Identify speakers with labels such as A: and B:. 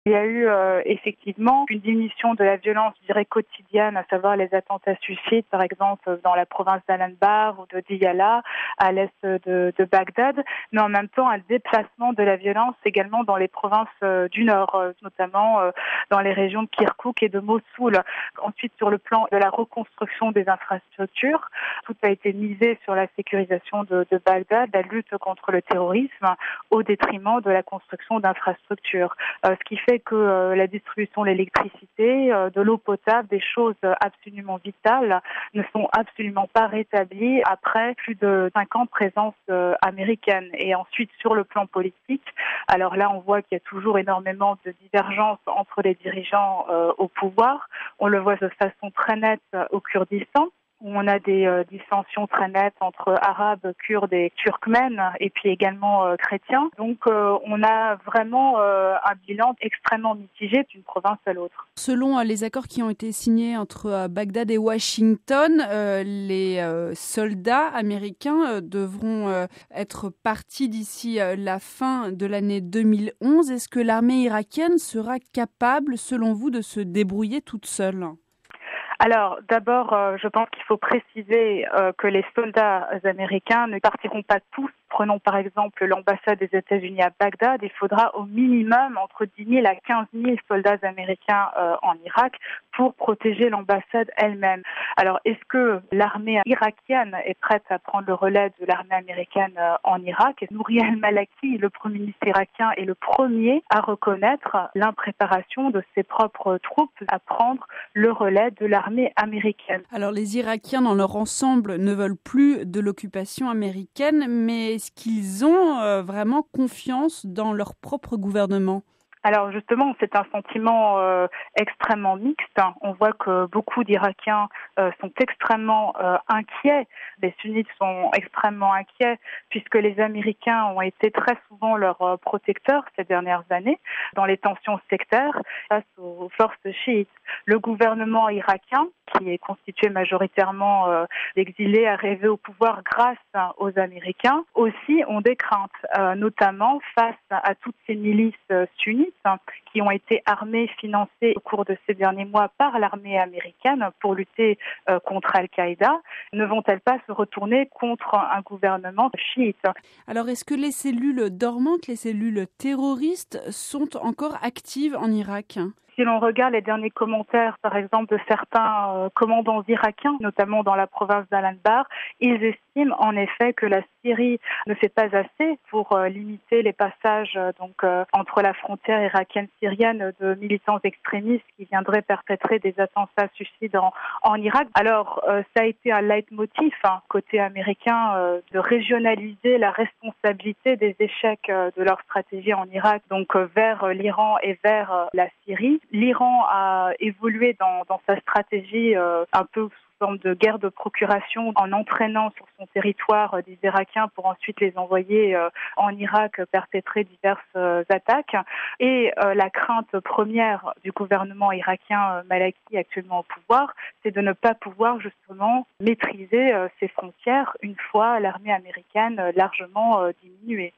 A: Il y a eu effectivement une diminution de la violence, je dirais, quotidienne, à savoir les attentats suicides, par exemple, dans la province d'Al-Anbar ou de Diyala, à l'est de Bagdad, mais en même temps un déplacement de la violence également dans les provinces du nord, notamment dans les régions de Kirkouk et de Mossoul. Ensuite, sur le plan de la reconstruction des infrastructures, tout a été misé sur la sécurisation de Bagdad, la lutte contre le terrorisme, au détriment de la construction d'infrastructures. Ce qui fait que la distribution de l'électricité, de l'eau potable, des choses absolument vitales, ne sont absolument pas rétablies après plus de 5 ans de présence américaine. Et ensuite, sur le plan politique, alors là, on voit qu'il y a toujours énormément de divergences entre les dirigeants au pouvoir. On le voit de façon très nette au Kurdistan, où on a des dissensions très nettes entre arabes, kurdes et turkmènes, et puis également chrétiens. Donc on a vraiment un bilan extrêmement mitigé d'une province à l'autre.
B: Selon les accords qui ont été signés entre Bagdad et Washington, les soldats américains devront être partis d'ici la fin de l'année 2011. Est-ce que l'armée irakienne sera capable, selon vous, de se débrouiller toute seule ?
A: Alors, d'abord, je pense qu'il faut préciser que les soldats américains ne partiront pas tous. Prenons par exemple l'ambassade des États-Unis à Bagdad. Il faudra au minimum entre 10 000 à 15 000 soldats américains en Irak pour protéger l'ambassade elle-même. Alors, est-ce que l'armée irakienne est prête à prendre le relais de l'armée américaine en Irak ? Nouri al-Maliki, le Premier ministre irakien, est le premier à reconnaître l'impréparation de ses propres troupes à prendre le relais de l'armée américaine.
B: Alors, les Irakiens, dans leur ensemble, ne veulent plus de l'occupation américaine, mais est-ce qu'ils ont vraiment confiance dans leur propre gouvernement ?
A: Alors justement, c'est un sentiment extrêmement mixte. On voit que beaucoup d'Irakiens sont extrêmement inquiets. Les sunnites sont extrêmement inquiets puisque les Américains ont été très souvent leurs protecteurs ces dernières années dans les tensions sectaires face aux forces chiites. Le gouvernement irakien, qui est constitué majoritairement d'exilés arrivés au pouvoir grâce aux Américains, aussi ont des craintes, notamment face à toutes ces milices sunnites qui ont été armées, financées au cours de ces derniers mois par l'armée américaine pour lutter contre Al-Qaïda. Ne vont-elles pas se retourner contre un gouvernement chiite ?
B: Alors, est-ce que les cellules dormantes, les cellules terroristes, sont encore actives en Irak ?
A: Si l'on regarde les derniers commentaires, par exemple, de certains commandants irakiens, notamment dans la province d'Al-Anbar, ils estiment en effet que la Syrie ne fait pas assez pour limiter les passages entre la frontière irakienne-syrienne de militants extrémistes qui viendraient perpétrer des attentats suicides en Irak. Alors, ça a été un leitmotiv côté américain de régionaliser la responsabilité des échecs de leur stratégie en Irak, donc vers l'Iran et vers la Syrie. L'Iran a évolué dans sa stratégie un peu sous forme de guerre de procuration en entraînant sur son territoire des Irakiens pour ensuite les envoyer en Irak perpétrer diverses attaques. Et la crainte première du gouvernement irakien Maliki actuellement au pouvoir, c'est de ne pas pouvoir justement maîtriser ses frontières une fois l'armée américaine largement diminuée.